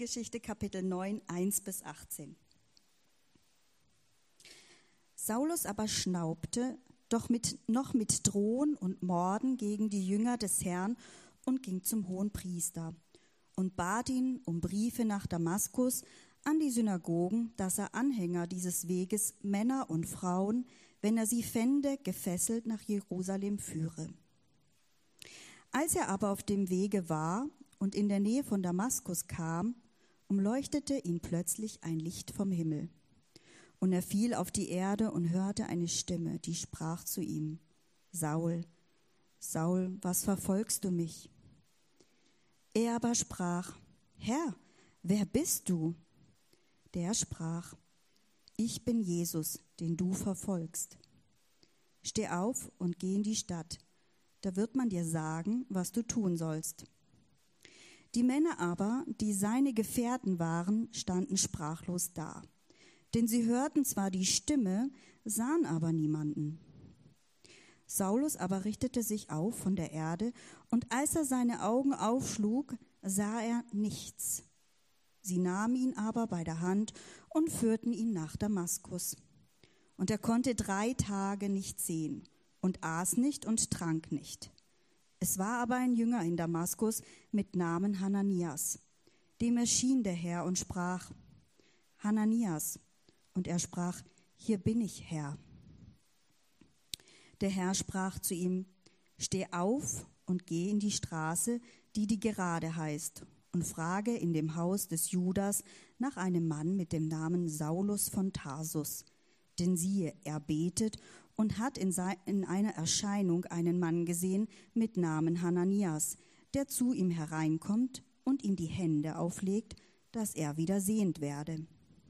Apostelgeschichte Kapitel 9, 1-18. Saulus aber schnaubte, doch noch mit Drohen und Morden gegen die Jünger des Herrn und ging zum Hohenpriester und bat ihn um Briefe nach Damaskus an die Synagogen, dass er Anhänger dieses Weges, Männer und Frauen, wenn er sie fände, gefesselt nach Jerusalem führe. Als er aber auf dem Wege war und in der Nähe von Damaskus kam, umleuchtete ihn plötzlich ein Licht vom Himmel. Und er fiel auf die Erde und hörte eine Stimme, die sprach zu ihm: Saul, Saul, was verfolgst du mich? Er aber sprach: Herr, wer bist du? Der sprach: Ich bin Jesus, den du verfolgst. Steh auf und geh in die Stadt, da wird man dir sagen, was du tun sollst. Die Männer aber, die seine Gefährten waren, standen sprachlos da. Denn sie hörten zwar die Stimme, sahen aber niemanden. Saulus aber richtete sich auf von der Erde, und als er seine Augen aufschlug, sah er nichts. Sie nahmen ihn aber bei der Hand und führten ihn nach Damaskus. Und er konnte 3 Tage nicht sehen und aß nicht und trank nicht. Es war aber ein Jünger in Damaskus mit Namen Hananias. Dem erschien der Herr und sprach: Hananias. Und er sprach: Hier bin ich, Herr. Der Herr sprach zu ihm: Steh auf und geh in die Straße, die Gerade heißt, und frage in dem Haus des Judas nach einem Mann mit dem Namen Saulus von Tarsus. Denn siehe, er betet und hat in einer Erscheinung einen Mann gesehen mit Namen Hananias, der zu ihm hereinkommt und ihm die Hände auflegt, dass er wieder sehend werde.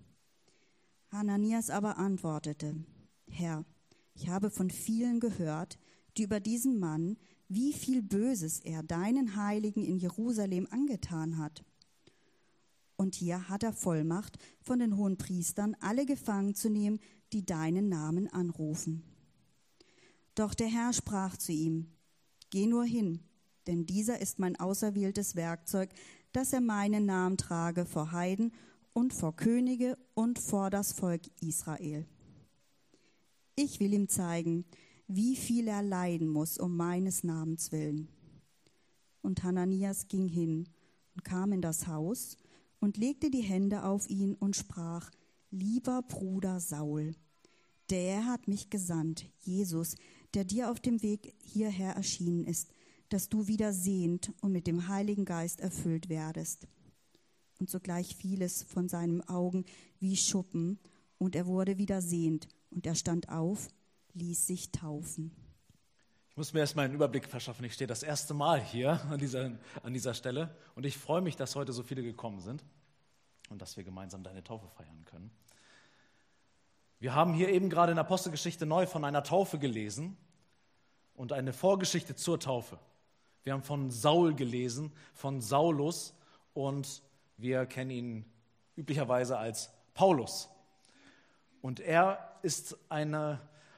Hananias aber antwortete: Herr, ich habe von vielen gehört, die über diesen Mann, wie viel Böses er deinen Heiligen in Jerusalem angetan hat. Und hier hat er Vollmacht von den Hohenpriestern, alle gefangen zu nehmen, die deinen Namen anrufen. Doch der Herr sprach zu ihm: Geh nur hin, denn dieser ist mein auserwähltes Werkzeug, dass er meinen Namen trage vor Heiden und vor Könige und vor das Volk Israel. Ich will ihm zeigen, wie viel er leiden muss um meines Namens willen. Und Hananias ging hin und kam in das Haus und legte die Hände auf ihn und sprach: Lieber Bruder Saul, der hat mich gesandt, Jesus, der dir auf dem Weg hierher erschienen ist, dass du wieder sehend und mit dem Heiligen Geist erfüllt werdest. Und sogleich fiel es von seinen Augen wie Schuppen, und er wurde wieder sehend, und er stand auf, ließ sich taufen. Ich muss mir erstmal einen Überblick verschaffen. Ich stehe das erste Mal hier an dieser Stelle, und ich freue mich, dass heute so viele gekommen sind und dass wir gemeinsam deine Taufe feiern können. Wir haben hier eben gerade in Apostelgeschichte neu von einer Taufe gelesen und eine Vorgeschichte zur Taufe. Wir haben von Saul gelesen, von Saulus, und wir kennen ihn üblicherweise als Paulus. Und er ist eine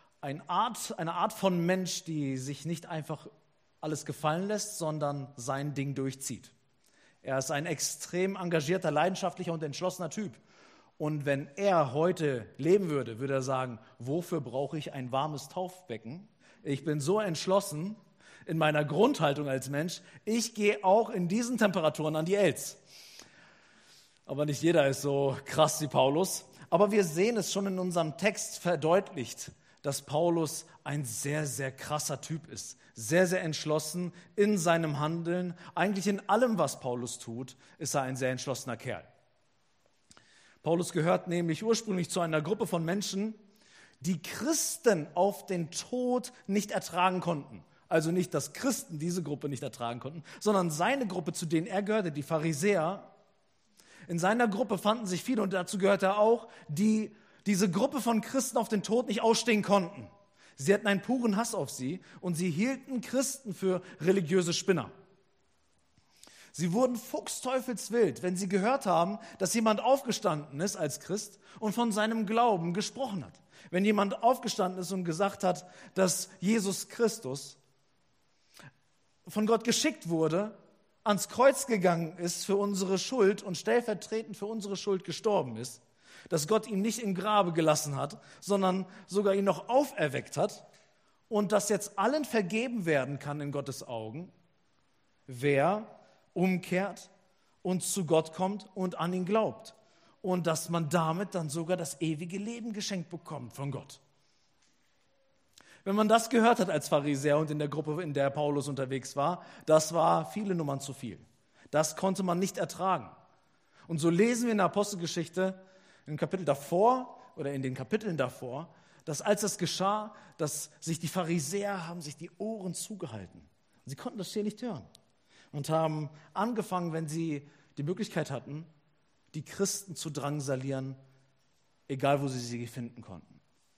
Art von Mensch, die sich nicht einfach alles gefallen lässt, sondern sein Ding durchzieht. Er ist ein extrem engagierter, leidenschaftlicher und entschlossener Typ. Und wenn er heute leben würde, würde er sagen: Wofür brauche ich ein warmes Taufbecken? Ich bin so entschlossen in meiner Grundhaltung als Mensch, ich gehe auch in diesen Temperaturen an die Els. Aber nicht jeder ist so krass wie Paulus. Aber wir sehen es schon in unserem Text verdeutlicht, dass Paulus ein sehr, sehr krasser Typ ist. Sehr, sehr entschlossen in seinem Handeln. Eigentlich in allem, was Paulus tut, ist er ein sehr entschlossener Kerl. Paulus gehört nämlich ursprünglich zu einer Gruppe von Menschen, die Christen auf den Tod nicht ertragen konnten. Also nicht, dass Christen diese Gruppe nicht ertragen konnten, sondern seine Gruppe, zu denen er gehörte, die Pharisäer. In seiner Gruppe fanden sich viele, und dazu gehört er auch, die diese Gruppe von Christen auf den Tod nicht ausstehen konnten. Sie hatten einen puren Hass auf sie, und sie hielten Christen für religiöse Spinner. Sie wurden fuchsteufelswild, wenn sie gehört haben, dass jemand aufgestanden ist als Christ und von seinem Glauben gesprochen hat. Wenn jemand aufgestanden ist und gesagt hat, dass Jesus Christus von Gott geschickt wurde, ans Kreuz gegangen ist für unsere Schuld und stellvertretend für unsere Schuld gestorben ist, dass Gott ihn nicht im Grabe gelassen hat, sondern sogar ihn noch auferweckt hat und dass jetzt allen vergeben werden kann in Gottes Augen, wer umkehrt und zu Gott kommt und an ihn glaubt. Und dass man damit dann sogar das ewige Leben geschenkt bekommt von Gott. Wenn man das gehört hat als Pharisäer und in der Gruppe, in der Paulus unterwegs war, das war viele Nummern zu viel. Das konnte man nicht ertragen. Und so lesen wir in der Apostelgeschichte, im Kapitel davor oder in den Kapiteln davor, dass als das geschah, dass sich die Pharisäer haben sich die Ohren zugehalten. Sie konnten das hier nicht hören und haben angefangen, wenn sie die Möglichkeit hatten, die Christen zu drangsalieren, egal wo sie finden konnten.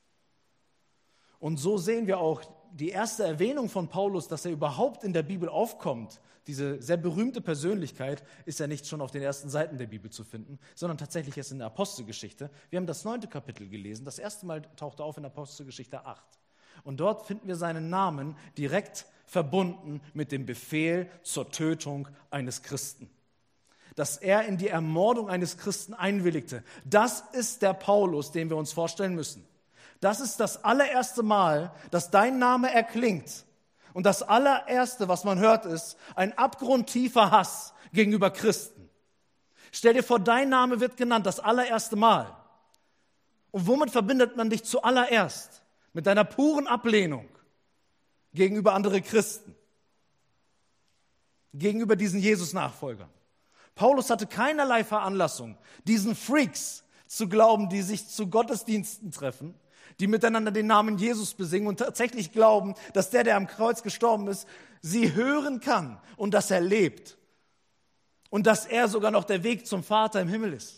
Und so sehen wir auch die erste Erwähnung von Paulus, dass er überhaupt in der Bibel aufkommt. Diese sehr berühmte Persönlichkeit ist ja nicht schon auf den ersten Seiten der Bibel zu finden, sondern tatsächlich erst in der Apostelgeschichte. Wir haben das 9. Kapitel gelesen. Das erste Mal taucht er auf in Apostelgeschichte 8. Und dort finden wir seinen Namen direkt verbunden mit dem Befehl zur Tötung eines Christen. Dass er in die Ermordung eines Christen einwilligte. Das ist der Paulus, den wir uns vorstellen müssen. Das ist das allererste Mal, dass dein Name erklingt. Und das allererste, was man hört, ist ein abgrundtiefer Hass gegenüber Christen. Stell dir vor, dein Name wird genannt, das allererste Mal. Und womit verbindet man dich zuallererst? Mit deiner puren Ablehnung gegenüber anderen Christen. Gegenüber diesen Jesus-Nachfolgern. Paulus hatte keinerlei Veranlassung, diesen Freaks zu glauben, die sich zu Gottesdiensten treffen, die miteinander den Namen Jesus besingen und tatsächlich glauben, dass der am Kreuz gestorben ist, sie hören kann und dass er lebt und dass er sogar noch der Weg zum Vater im Himmel ist.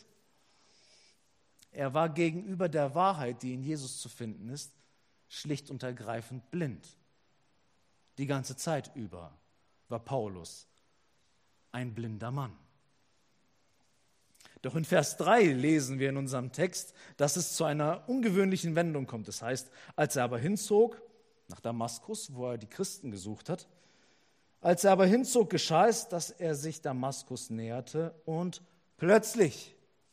Er war gegenüber der Wahrheit, die in Jesus zu finden ist, schlicht und ergreifend blind. Die ganze Zeit über war Paulus ein blinder Mann. Doch in Vers 3 lesen wir in unserem Text, dass es zu einer ungewöhnlichen Wendung kommt. Das heißt, als er aber hinzog nach Damaskus, wo er die Christen gesucht hat, als er aber hinzog, geschah es, dass er sich Damaskus näherte und plötzlich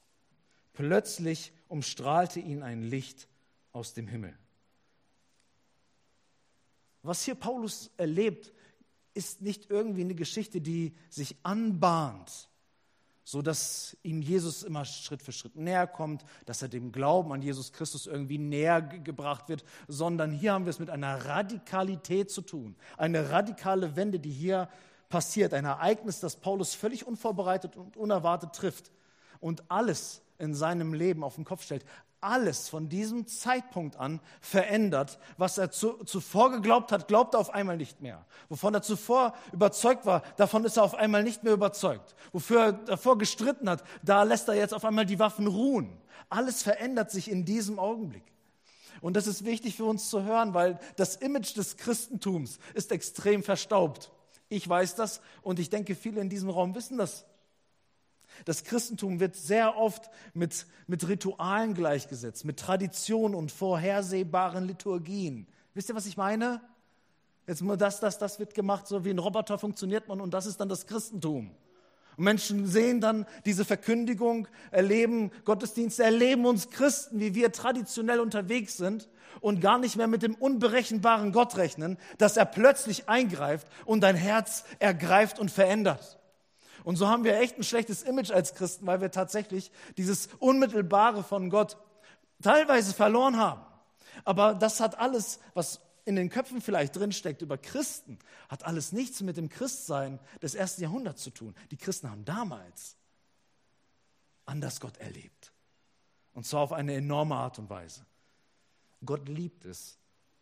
umstrahlte ihn ein Licht aus dem Himmel. Was hier Paulus erlebt, ist nicht irgendwie eine Geschichte, die sich anbahnt, so dass ihm Jesus immer Schritt für Schritt näher kommt, dass er dem Glauben an Jesus Christus irgendwie näher gebracht wird, sondern hier haben wir es mit einer Radikalität zu tun. Eine radikale Wende, die hier passiert, ein Ereignis, das Paulus völlig unvorbereitet und unerwartet trifft und alles in seinem Leben auf den Kopf stellt. Alles von diesem Zeitpunkt an verändert. Was er zuvor geglaubt hat, glaubt er auf einmal nicht mehr. Wovon er zuvor überzeugt war, davon ist er auf einmal nicht mehr überzeugt. Wofür er davor gestritten hat, da lässt er jetzt auf einmal die Waffen ruhen. Alles verändert sich in diesem Augenblick. Und das ist wichtig für uns zu hören, weil das Image des Christentums ist extrem verstaubt. Ich weiß das und ich denke, viele in diesem Raum wissen das. Das Christentum wird sehr oft mit Ritualen gleichgesetzt, mit Traditionen und vorhersehbaren Liturgien. Wisst ihr, was ich meine? Jetzt nur das wird gemacht, so wie ein Roboter funktioniert man und das ist dann das Christentum. Und Menschen sehen dann diese Verkündigung, erleben Gottesdienste, erleben uns Christen, wie wir traditionell unterwegs sind und gar nicht mehr mit dem unberechenbaren Gott rechnen, dass er plötzlich eingreift und dein Herz ergreift und verändert. Und so haben wir echt ein schlechtes Image als Christen, weil wir tatsächlich dieses Unmittelbare von Gott teilweise verloren haben. Aber das hat alles, was in den Köpfen vielleicht drinsteckt über Christen, hat alles nichts mit dem Christsein des 1. Jahrhunderts zu tun. Die Christen haben damals anders Gott erlebt. Und zwar auf eine enorme Art und Weise. Gott liebt es,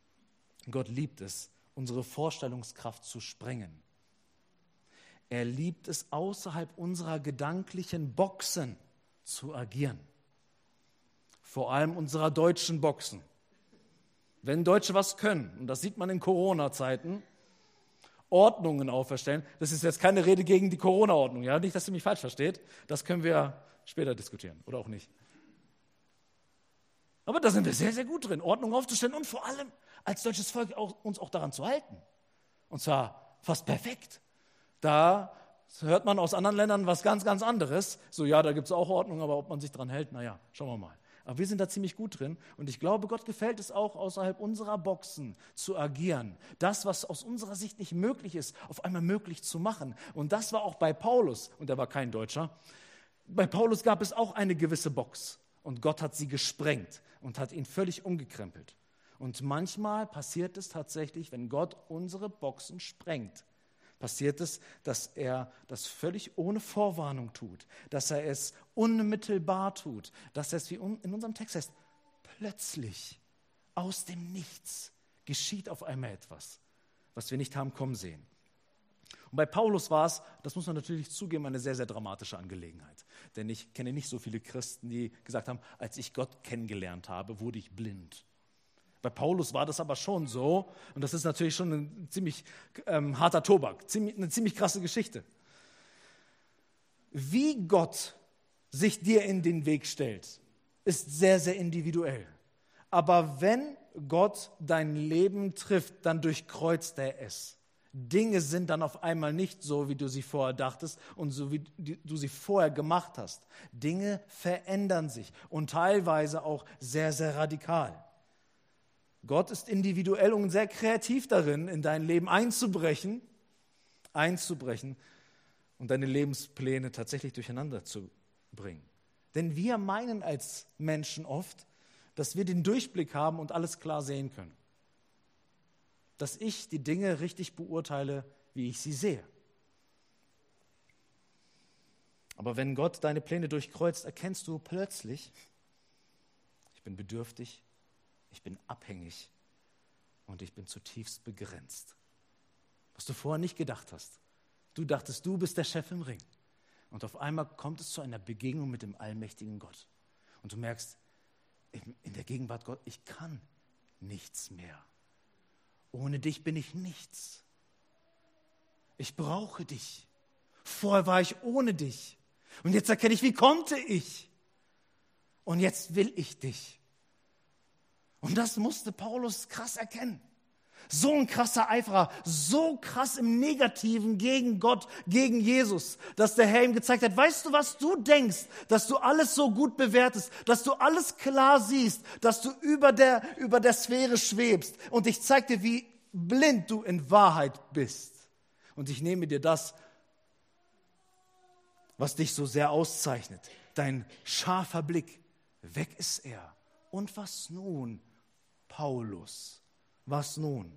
unsere Vorstellungskraft zu sprengen. Er liebt es, außerhalb unserer gedanklichen Boxen zu agieren. Vor allem unserer deutschen Boxen. Wenn Deutsche was können, und das sieht man in Corona-Zeiten, Ordnungen auferstellen. Das ist jetzt keine Rede gegen die Corona-Ordnung, ja? Nicht, dass ihr mich falsch versteht. Das können wir später diskutieren oder auch nicht. Aber da sind wir sehr, sehr gut drin, Ordnung aufzustellen und vor allem als deutsches Volk uns auch daran zu halten. Und zwar fast perfekt. Da Das hört man aus anderen Ländern was ganz, ganz anderes. So, ja, da gibt es auch Ordnung, aber ob man sich dran hält, naja, schauen wir mal. Aber wir sind da ziemlich gut drin und ich glaube, Gott gefällt es auch, außerhalb unserer Boxen zu agieren. Das, was aus unserer Sicht nicht möglich ist, auf einmal möglich zu machen. Und das war auch bei Paulus, und er war kein Deutscher, bei Paulus gab es auch eine gewisse Box und Gott hat sie gesprengt und hat ihn völlig umgekrempelt. Und manchmal passiert es tatsächlich, wenn Gott unsere Boxen sprengt, passiert es, dass er das völlig ohne Vorwarnung tut, dass er es unmittelbar tut, dass er es, wie in unserem Text heißt, plötzlich, aus dem Nichts, geschieht auf einmal etwas, was wir nicht haben kommen sehen. Und bei Paulus war es, das muss man natürlich zugeben, eine sehr, sehr dramatische Angelegenheit. Denn ich kenne nicht so viele Christen, die gesagt haben, als ich Gott kennengelernt habe, wurde ich blind. Bei Paulus war das aber schon so, und das ist natürlich schon ein ziemlich harter Tobak, eine ziemlich krasse Geschichte. Wie Gott sich dir in den Weg stellt, ist sehr, sehr individuell. Aber wenn Gott dein Leben trifft, dann durchkreuzt er es. Dinge sind dann auf einmal nicht so, wie du sie vorher dachtest und so, wie du sie vorher gemacht hast. Dinge verändern sich und teilweise auch sehr, sehr radikal. Gott ist individuell und sehr kreativ darin, in dein Leben einzubrechen und deine Lebenspläne tatsächlich durcheinander zu bringen. Denn wir meinen als Menschen oft, dass wir den Durchblick haben und alles klar sehen können. Dass ich die Dinge richtig beurteile, wie ich sie sehe. Aber wenn Gott deine Pläne durchkreuzt, erkennst du plötzlich, ich bin bedürftig, ich bin abhängig und ich bin zutiefst begrenzt. Was du vorher nicht gedacht hast. Du dachtest, du bist der Chef im Ring. Und auf einmal kommt es zu einer Begegnung mit dem allmächtigen Gott. Und du merkst, in der Gegenwart Gott, ich kann nichts mehr. Ohne dich bin ich nichts. Ich brauche dich. Vorher war ich ohne dich. Und jetzt erkenne ich, wie konnte ich? Und jetzt will ich dich. Und das musste Paulus krass erkennen. So ein krasser Eiferer, so krass im Negativen gegen Gott, gegen Jesus, dass der Herr ihm gezeigt hat, weißt du, was du denkst, dass du alles so gut bewertest, dass du alles klar siehst, dass du über der Sphäre schwebst und ich zeig dir, wie blind du in Wahrheit bist. Und ich nehme dir das, was dich so sehr auszeichnet, dein scharfer Blick, weg ist er. Und was nun, Paulus? Was nun?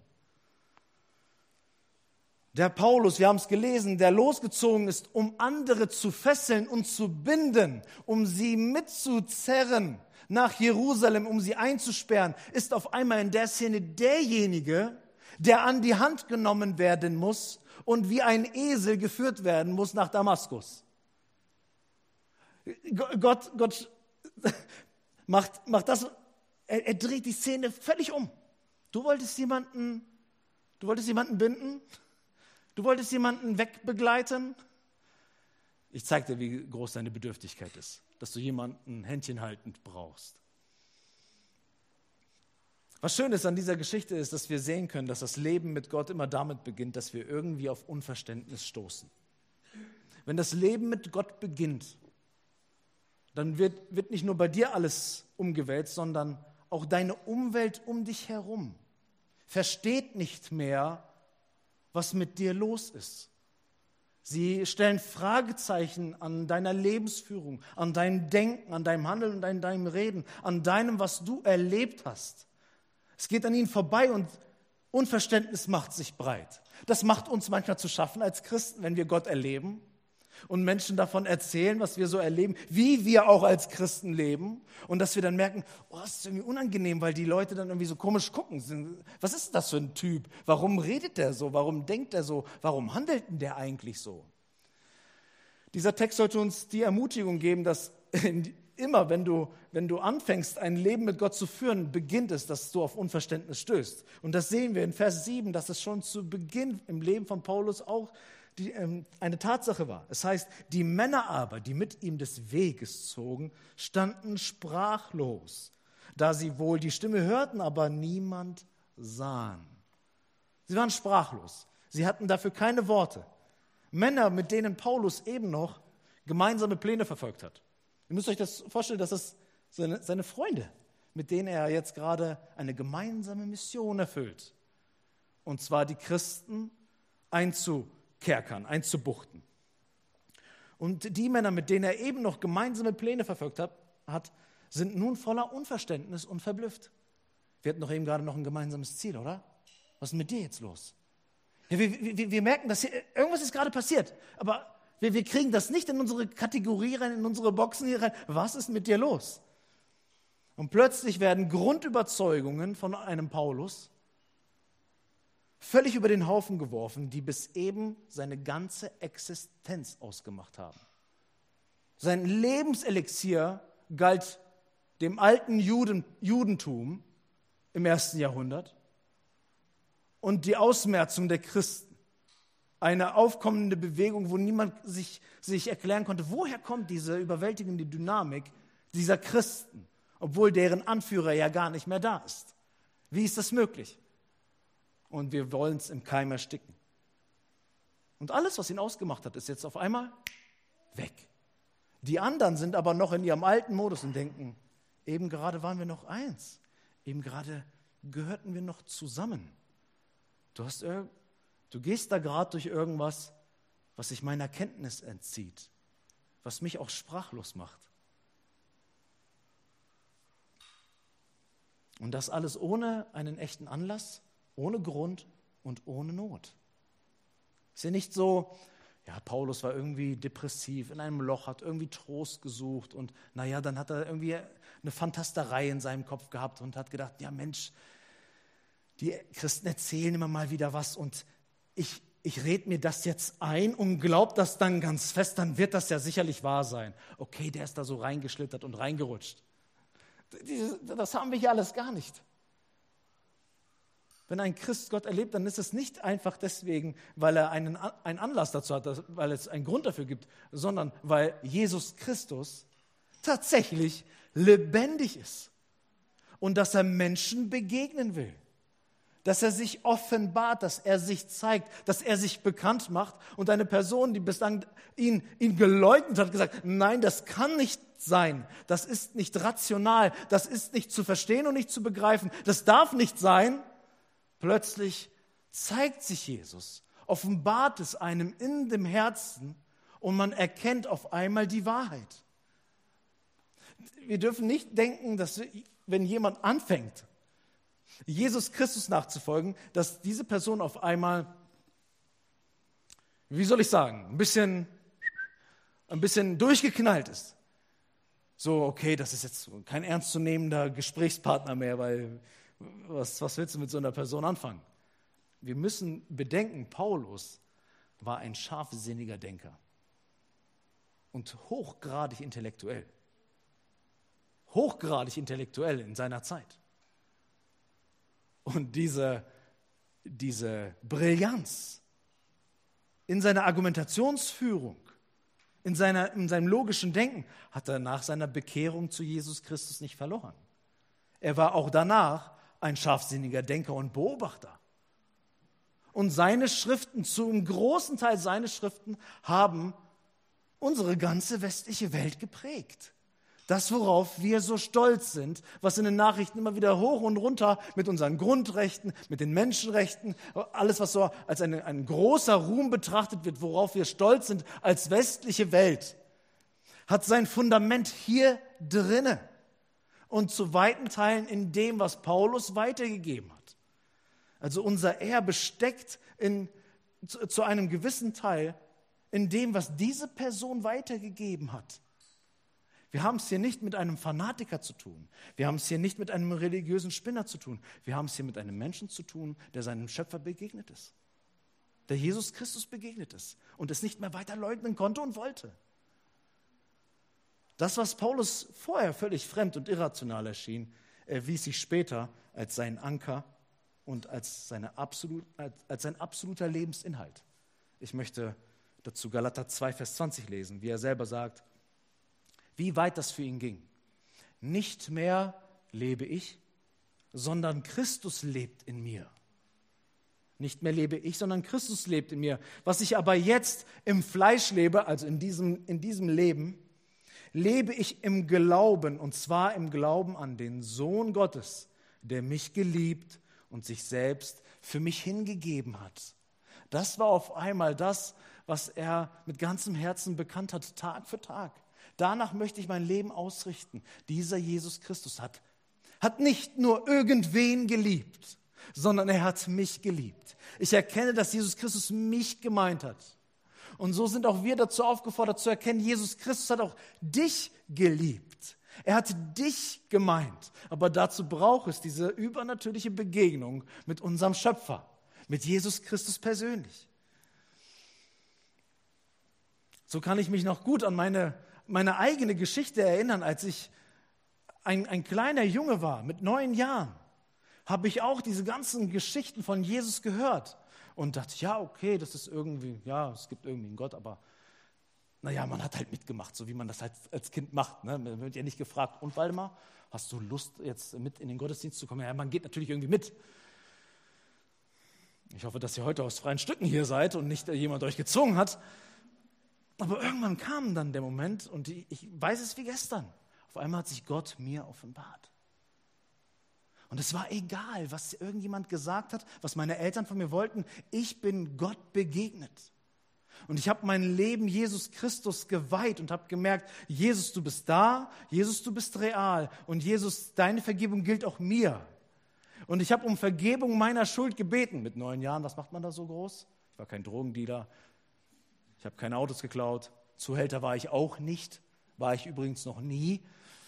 Der Paulus, wir haben es gelesen, der losgezogen ist, um andere zu fesseln und zu binden, um sie mitzuzerren nach Jerusalem, um sie einzusperren, ist auf einmal in der Szene derjenige, der an die Hand genommen werden muss und wie ein Esel geführt werden muss nach Damaskus. Gott macht das, er dreht die Szene völlig um. Du wolltest jemanden binden? Du wolltest jemanden wegbegleiten? Ich zeige dir, wie groß deine Bedürftigkeit ist, dass du jemanden händchenhaltend brauchst. Was schön ist an dieser Geschichte ist, dass wir sehen können, dass das Leben mit Gott immer damit beginnt, dass wir irgendwie auf Unverständnis stoßen. Wenn das Leben mit Gott beginnt, dann wird nicht nur bei dir alles umgewälzt, sondern auch deine Umwelt um dich herum versteht nicht mehr, was mit dir los ist. Sie stellen Fragezeichen an deiner Lebensführung, an deinem Denken, an deinem Handeln und an deinem Reden, an deinem, was du erlebt hast. Es geht an ihnen vorbei und Unverständnis macht sich breit. Das macht uns manchmal zu schaffen als Christen, wenn wir Gott erleben und Menschen davon erzählen, was wir so erleben, wie wir auch als Christen leben und dass wir dann merken, oh, das ist irgendwie unangenehm, weil die Leute dann irgendwie so komisch gucken. Was ist das für ein Typ? Warum redet der so? Warum denkt er so? Warum handelt denn der eigentlich so? Dieser Text sollte uns die Ermutigung geben, dass immer, wenn du anfängst, ein Leben mit Gott zu führen, beginnt es, dass du auf Unverständnis stößt. Und das sehen wir in Vers 7, dass es schon zu Beginn im Leben von Paulus auch eine Tatsache war. Es heißt, die Männer aber, die mit ihm des Weges zogen, standen sprachlos, da sie wohl die Stimme hörten, aber niemand sahen. Sie waren sprachlos. Sie hatten dafür keine Worte. Männer, mit denen Paulus eben noch gemeinsame Pläne verfolgt hat. Ihr müsst euch das vorstellen, dass es seine Freunde, mit denen er jetzt gerade eine gemeinsame Mission erfüllt. Und zwar die Christen einzukerkern, einzubuchten. Und die Männer, mit denen er eben noch gemeinsame Pläne verfolgt hat, sind nun voller Unverständnis und verblüfft. Wir hatten doch eben gerade noch ein gemeinsames Ziel, oder? Was ist denn mit dir jetzt los? Ja, wir merken, dass hier irgendwas ist gerade passiert, aber wir kriegen das nicht in unsere Kategorie rein, in unsere Boxen hier rein. Was ist mit dir los? Und plötzlich werden Grundüberzeugungen von einem Paulus völlig über den Haufen geworfen, die bis eben seine ganze Existenz ausgemacht haben. Sein Lebenselixier galt dem alten Judentum im 1. Jahrhundert und die Ausmerzung der Christen. Eine aufkommende Bewegung, wo niemand sich erklären konnte, woher kommt diese überwältigende Dynamik dieser Christen, obwohl deren Anführer ja gar nicht mehr da ist. Wie ist das möglich? Und wir wollen es im Keim ersticken. Und alles, was ihn ausgemacht hat, ist jetzt auf einmal weg. Die anderen sind aber noch in ihrem alten Modus und denken, eben gerade waren wir noch eins. Eben gerade gehörten wir noch zusammen. Du gehst da gerade durch irgendwas, was sich meiner Kenntnis entzieht, was mich auch sprachlos macht. Und das alles ohne einen echten Anlass, ohne Grund und ohne Not. Ist ja nicht so, ja, Paulus war irgendwie depressiv, in einem Loch, hat irgendwie Trost gesucht und naja, dann hat er irgendwie eine Fantasterei in seinem Kopf gehabt und hat gedacht, ja Mensch, die Christen erzählen immer mal wieder was und ich rede mir das jetzt ein und glaube das dann ganz fest, dann wird das ja sicherlich wahr sein. Okay, der ist da so reingeschlittert und reingerutscht. Das haben wir hier alles gar nicht. Wenn ein Christ Gott erlebt, dann ist es nicht einfach deswegen, weil er einen Anlass dazu hat, weil es einen Grund dafür gibt, sondern weil Jesus Christus tatsächlich lebendig ist und dass er Menschen begegnen will. Dass er sich offenbart, dass er sich zeigt, dass er sich bekannt macht. Und eine Person, die bislang ihn geleugnet hat, gesagt, nein, das kann nicht sein. Das ist nicht rational. Das ist nicht zu verstehen und nicht zu begreifen. Das darf nicht sein. Plötzlich zeigt sich Jesus, offenbart es einem in dem Herzen und man erkennt auf einmal die Wahrheit. Wir dürfen nicht denken, dass wenn jemand anfängt, Jesus Christus nachzufolgen, dass diese Person auf einmal, wie soll ich sagen, ein bisschen durchgeknallt ist. So, okay, das ist jetzt kein ernstzunehmender Gesprächspartner mehr, weil was willst du mit so einer Person anfangen? Wir müssen bedenken, Paulus war ein scharfsinniger Denker und hochgradig intellektuell. Hochgradig intellektuell in seiner Zeit. Und diese Brillanz in seiner Argumentationsführung, in seinem logischen Denken, hat er nach seiner Bekehrung zu Jesus Christus nicht verloren. Er war auch danach ein scharfsinniger Denker und Beobachter. Und seine Schriften, zum großen Teil seine Schriften, haben unsere ganze westliche Welt geprägt. Das, worauf wir so stolz sind, was in den Nachrichten immer wieder hoch und runter mit unseren Grundrechten, mit den Menschenrechten, alles, was so als ein großer Ruhm betrachtet wird, worauf wir stolz sind als westliche Welt, hat sein Fundament hier drinne und zu weiten Teilen in dem, was Paulus weitergegeben hat. Also unser Erbe steckt zu einem gewissen Teil in dem, was diese Person weitergegeben hat. Wir haben es hier nicht mit einem Fanatiker zu tun. Wir haben es hier nicht mit einem religiösen Spinner zu tun. Wir haben es hier mit einem Menschen zu tun, der seinem Schöpfer begegnet ist. Der Jesus Christus begegnet ist und es nicht mehr weiter leugnen konnte und wollte. Das, was Paulus vorher völlig fremd und irrational erschien, erwies sich später als sein Anker und als sein absoluter Lebensinhalt. Ich möchte dazu Galater 2, Vers 20 lesen, wie er selber sagt, wie weit das für ihn ging. Nicht mehr lebe ich, sondern Christus lebt in mir. Nicht mehr lebe ich, sondern Christus lebt in mir. Was ich aber jetzt im Fleisch lebe, also in diesem Leben, lebe ich im Glauben, und zwar im Glauben an den Sohn Gottes, der mich geliebt und sich selbst für mich hingegeben hat. Das war auf einmal das, was er mit ganzem Herzen bekannt hat, Tag für Tag. Danach möchte ich mein Leben ausrichten. Dieser Jesus Christus hat nicht nur irgendwen geliebt, sondern er hat mich geliebt. Ich erkenne, dass Jesus Christus mich gemeint hat. Und so sind auch wir dazu aufgefordert zu erkennen, Jesus Christus hat auch dich geliebt. Er hat dich gemeint. Aber dazu braucht es diese übernatürliche Begegnung mit unserem Schöpfer, mit Jesus Christus persönlich. So kann ich mich noch gut an meine eigene Geschichte erinnern, als ich ein kleiner Junge war, mit 9 Jahren, habe ich auch diese ganzen Geschichten von Jesus gehört und dachte, ja, okay, das ist irgendwie, ja, es gibt irgendwie einen Gott, aber naja, man hat halt mitgemacht, so wie man das halt als Kind macht. Ne? Man wird ja nicht gefragt, und Waldemar, hast du Lust, jetzt mit in den Gottesdienst zu kommen? Ja, man geht natürlich irgendwie mit. Ich hoffe, dass ihr heute aus freien Stücken hier seid und nicht jemand euch gezwungen hat. Aber irgendwann kam dann der Moment, und ich weiß es wie gestern, auf einmal hat sich Gott mir offenbart. Und es war egal, was irgendjemand gesagt hat, was meine Eltern von mir wollten. Ich bin Gott begegnet. Und ich habe mein Leben Jesus Christus geweiht und habe gemerkt, Jesus, du bist da, Jesus, du bist real. Und Jesus, deine Vergebung gilt auch mir. Und ich habe um Vergebung meiner Schuld gebeten. Mit 9 Jahren, was macht man da so groß? Ich war kein Drogendealer. Ich habe keine Autos geklaut. Zuhälter war ich auch nicht. War ich übrigens noch nie.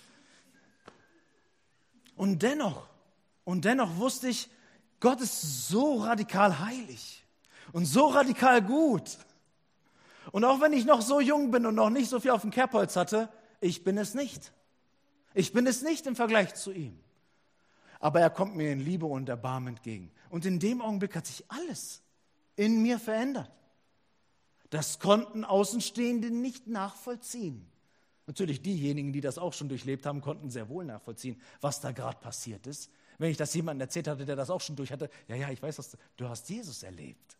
Und dennoch wusste ich, Gott ist so radikal heilig und so radikal gut. Und auch wenn ich noch so jung bin und noch nicht so viel auf dem Kerbholz hatte, ich bin es nicht. Ich bin es nicht im Vergleich zu ihm. Aber er kommt mir in Liebe und Erbarmen entgegen. Und in dem Augenblick hat sich alles in mir verändert. Das konnten Außenstehende nicht nachvollziehen. Natürlich diejenigen, die das auch schon durchlebt haben, konnten sehr wohl nachvollziehen, was da gerade passiert ist. Wenn ich das jemandem erzählt hatte, der das auch schon durch hatte, ja, ich weiß, du hast Jesus erlebt.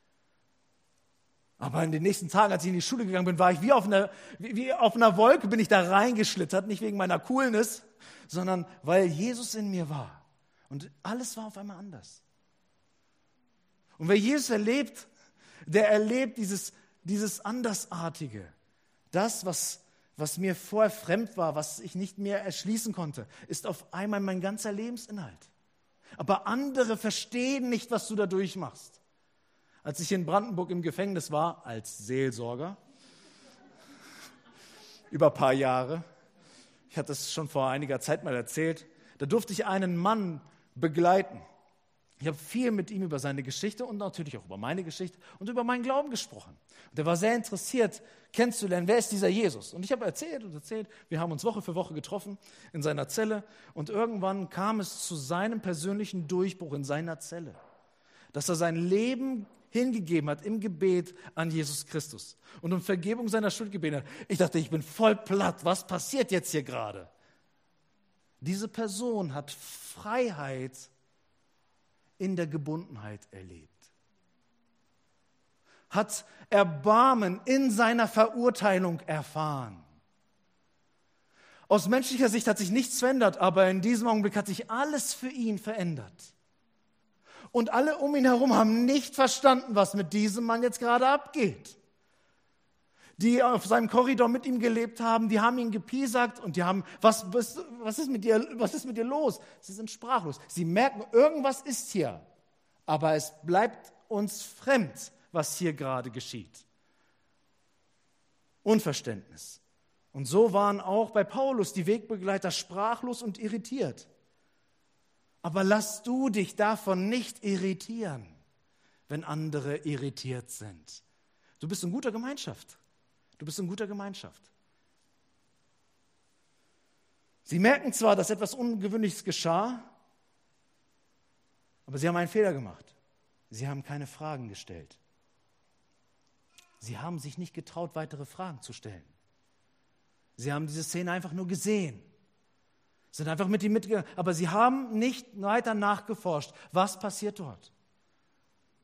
Aber in den nächsten Tagen, als ich in die Schule gegangen bin, war ich wie auf einer Wolke, bin ich da reingeschlittert, nicht wegen meiner Coolness, sondern weil Jesus in mir war. Und alles war auf einmal anders. Und wer Jesus erlebt, der erlebt dieses Andersartige. Das, was mir vorher fremd war, was ich nicht mehr erschließen konnte, ist auf einmal mein ganzer Lebensinhalt. Aber andere verstehen nicht, was du da durchmachst. Als ich in Brandenburg im Gefängnis war, als Seelsorger, über ein paar Jahre, ich hatte es schon vor einiger Zeit mal erzählt, da durfte ich einen Mann begleiten. Ich habe viel mit ihm über seine Geschichte und natürlich auch über meine Geschichte und über meinen Glauben gesprochen. Und er war sehr interessiert, kennenzulernen, wer ist dieser Jesus? Und ich habe erzählt. Wir haben uns Woche für Woche getroffen in seiner Zelle und irgendwann kam es zu seinem persönlichen Durchbruch in seiner Zelle, dass er sein Leben hingegeben hat im Gebet an Jesus Christus und um Vergebung seiner Schuld gebeten hat. Ich dachte, ich bin voll platt. Was passiert jetzt hier gerade? Diese Person hat Freiheit in der Gebundenheit erlebt. Hat Erbarmen in seiner Verurteilung erfahren. Aus menschlicher Sicht hat sich nichts verändert, aber in diesem Augenblick hat sich alles für ihn verändert. Und alle um ihn herum haben nicht verstanden, was mit diesem Mann jetzt gerade abgeht. Die auf seinem Korridor mit ihm gelebt haben, die haben ihn gepiesackt und die haben, was ist mit dir los? Sie sind sprachlos. Sie merken, irgendwas ist hier, aber es bleibt uns fremd, was hier gerade geschieht. Unverständnis. Und so waren auch bei Paulus die Wegbegleiter sprachlos und irritiert. Aber lass du dich davon nicht irritieren, wenn andere irritiert sind. Du bist in guter Gemeinschaft. Du bist in guter Gemeinschaft. Sie merken zwar, dass etwas Ungewöhnliches geschah, aber sie haben einen Fehler gemacht. Sie haben keine Fragen gestellt. Sie haben sich nicht getraut, weitere Fragen zu stellen. Sie haben diese Szene einfach nur gesehen, sind einfach mit ihm mitgegangen, aber sie haben nicht weiter nachgeforscht, was passiert dort.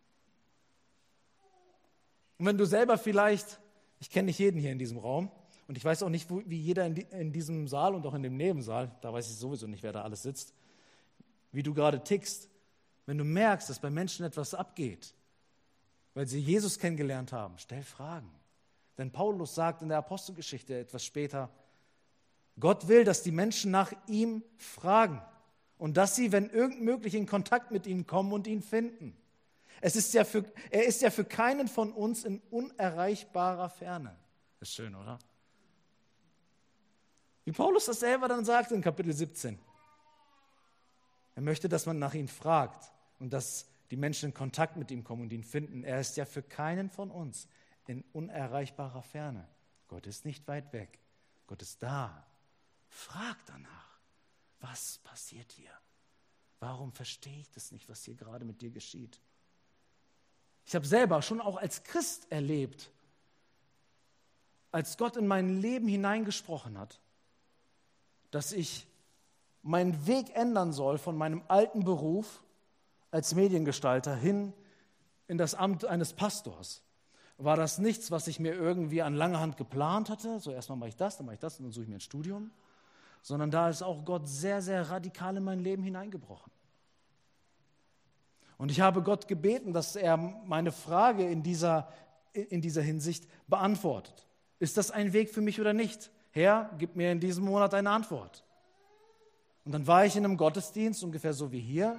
Und wenn du selber vielleicht, ich kenne nicht jeden hier in diesem Raum und ich weiß auch nicht, wie jeder in diesem Saal und auch in dem Nebensaal, da weiß ich sowieso nicht, wer da alles sitzt, wie du gerade tickst, wenn du merkst, dass bei Menschen etwas abgeht, weil sie Jesus kennengelernt haben, stell Fragen. Denn Paulus sagt in der Apostelgeschichte etwas später, Gott will, dass die Menschen nach ihm fragen und dass sie, wenn irgend möglich, in Kontakt mit ihm kommen und ihn finden. Er ist ja für keinen von uns in unerreichbarer Ferne. Das ist schön, oder? Wie Paulus das selber dann sagt in Kapitel 17. Er möchte, dass man nach ihm fragt und dass die Menschen in Kontakt mit ihm kommen und ihn finden. Er ist ja für keinen von uns in unerreichbarer Ferne. Gott ist nicht weit weg. Gott ist da. Frag danach. Was passiert hier? Warum verstehe ich das nicht, was hier gerade mit dir geschieht? Ich habe selber schon auch als Christ erlebt, als Gott in mein Leben hineingesprochen hat, dass ich meinen Weg ändern soll von meinem alten Beruf als Mediengestalter hin in das Amt eines Pastors. War das nichts, was ich mir irgendwie an langer Hand geplant hatte? So erstmal mache ich das, dann mache ich das und dann suche ich mir ein Studium. Sondern da ist auch Gott sehr, sehr radikal in mein Leben hineingebrochen. Und ich habe Gott gebeten, dass er meine Frage in dieser Hinsicht beantwortet. Ist das ein Weg für mich oder nicht? Herr, gib mir in diesem Monat eine Antwort. Und dann war ich in einem Gottesdienst, ungefähr so wie hier.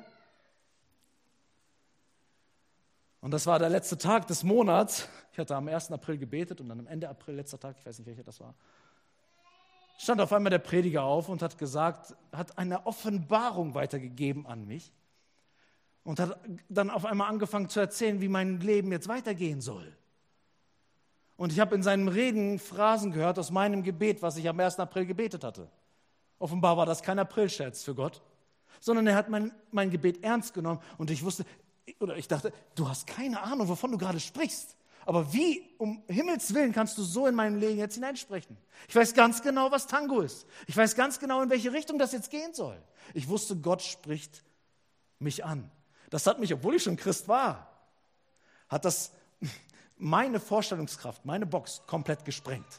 Und das war der letzte Tag des Monats. Ich hatte am 1. April gebetet und dann am Ende April, letzter Tag, ich weiß nicht, welcher das war, stand auf einmal der Prediger auf und hat gesagt, hat eine Offenbarung weitergegeben an mich und hat dann auf einmal angefangen zu erzählen, wie mein Leben jetzt weitergehen soll. Und ich habe in seinen Reden Phrasen gehört aus meinem Gebet, was ich am 1. April gebetet hatte. Offenbar war das kein Aprilscherz für Gott, sondern er hat mein Gebet ernst genommen und ich dachte, du hast keine Ahnung, wovon du gerade sprichst. Aber wie, um Himmels Willen, kannst du so in meinem Leben jetzt hineinsprechen? Ich weiß ganz genau, was Tango ist. Ich weiß ganz genau, in welche Richtung das jetzt gehen soll. Ich wusste, Gott spricht mich an. Das hat mich, obwohl ich schon Christ war, hat das meine Vorstellungskraft, meine Box komplett gesprengt.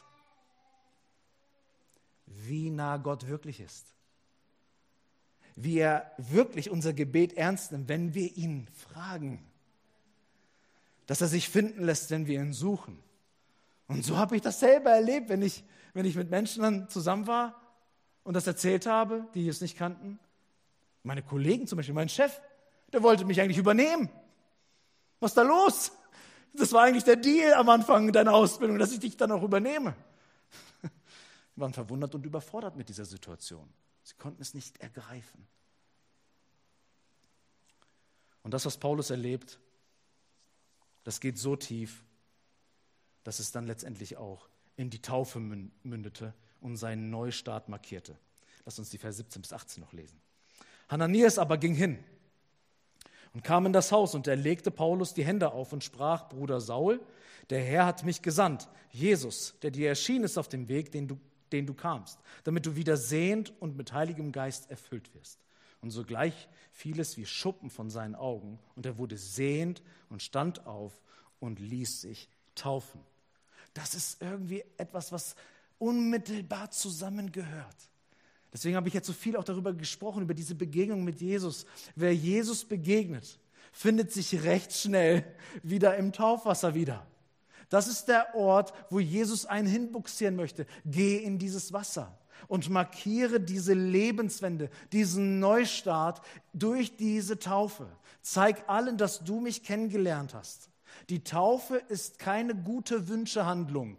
Wie nah Gott wirklich ist. Wie er wirklich unser Gebet ernst nimmt, wenn wir ihn fragen. Dass er sich finden lässt, wenn wir ihn suchen. Und so habe ich das selber erlebt, wenn ich mit Menschen dann zusammen war und das erzählt habe, die es nicht kannten. Meine Kollegen zum Beispiel, mein Chef, der wollte mich eigentlich übernehmen. Was ist da los? Das war eigentlich der Deal am Anfang deiner Ausbildung, dass ich dich dann auch übernehme. Sie waren verwundert und überfordert mit dieser Situation. Sie konnten es nicht ergreifen. Und das, was Paulus erlebt, das geht so tief, dass es dann letztendlich auch in die Taufe mündete und seinen Neustart markierte. Lass uns die Verse 17 bis 18 noch lesen. Hananias aber ging hin und kam in das Haus und er legte Paulus die Hände auf und sprach, Bruder Saul, der Herr hat mich gesandt, Jesus, der dir erschienen ist auf dem Weg, den du kamst, damit du wieder sehend und mit Heiligem Geist erfüllt wirst. Und sogleich fiel es wie Schuppen von seinen Augen und er wurde sehend und stand auf und ließ sich taufen. Das ist irgendwie etwas, was unmittelbar zusammengehört. Deswegen habe ich jetzt so viel auch darüber gesprochen, über diese Begegnung mit Jesus. Wer Jesus begegnet, findet sich recht schnell wieder im Taufwasser wieder. Das ist der Ort, wo Jesus einen hinbuxieren möchte. Geh in dieses Wasser und markiere diese Lebenswende, diesen Neustart durch diese Taufe. Zeig allen, dass du mich kennengelernt hast. Die Taufe ist keine gute Wünschehandlung.